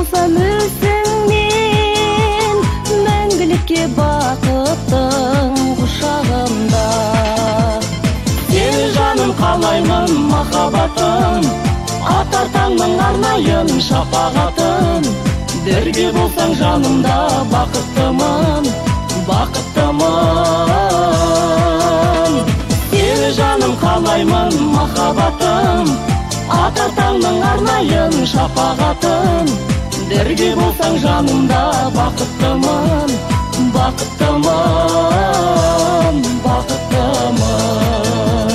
болсам өзіңмен, мәңгілікке бақыттың құшағында. Сені жаным қалаймын махаббатым, атар таңның арнайын шапағатын. Бірге болсаң жанымда бақыттымын, бақыттымын. Сені жаным қалаймын махаббатым, атар таңның арнайын шапағатын. Бірге болсаң жанымда бақыттымын, бақыттымын, бақыттымын.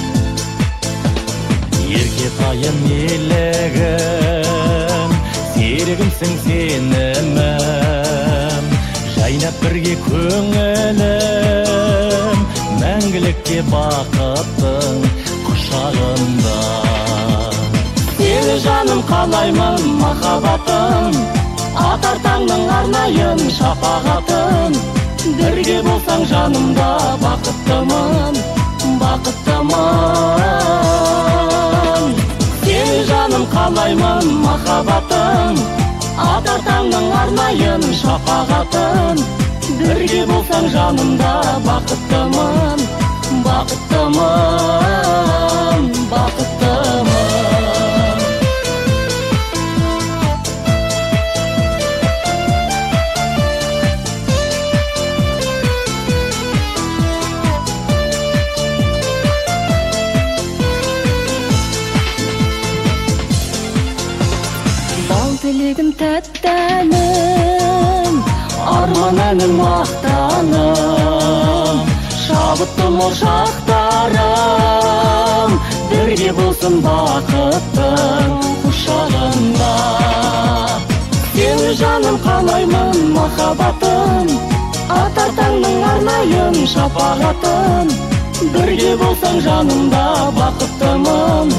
Ерке қайын елігім, серігімсің сенімім, жайнап бірге көңілім, мәңгілікке бақыттың құшағында. Сені жаным қалаймын махаббатым, атар таңның арнайын шапағатын. Бірге болсаң жанымда бақыттымын, бақыттымын. Сені жаным қалаймын махаббатым, атар таңның арнайын шапағатын. Бірге болсаң жанымда бақыттымын, бақыттымын, бақыттымын. Тілегім тәтті әнім, арман әнім мақтаным, шабыттым ол шақтарым. Бірге болсын бақыттың құшағында. Сені жаным қалаймын махаббатым, атар таңның арнайын шапағатын. Бірге болсаң жанымда бақыттымын,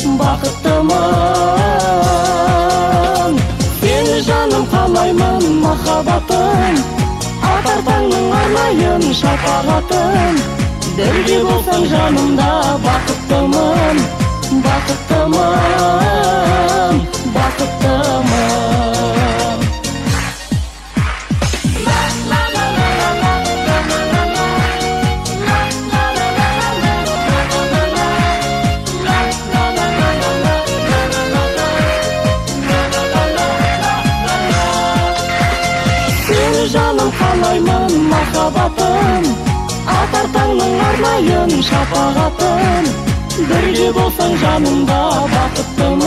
бақыттымын. Сені жаным қалаймын махаббатым, атар таңның арнайын шапағатын. Бірге болсаң жанымда бақыттымын, бақыттымын, бақыттымын. Жаным қалаймын махаббатым, атар таңның арнайын шапағатын. Бірге болсаң жанымда бақыттымын.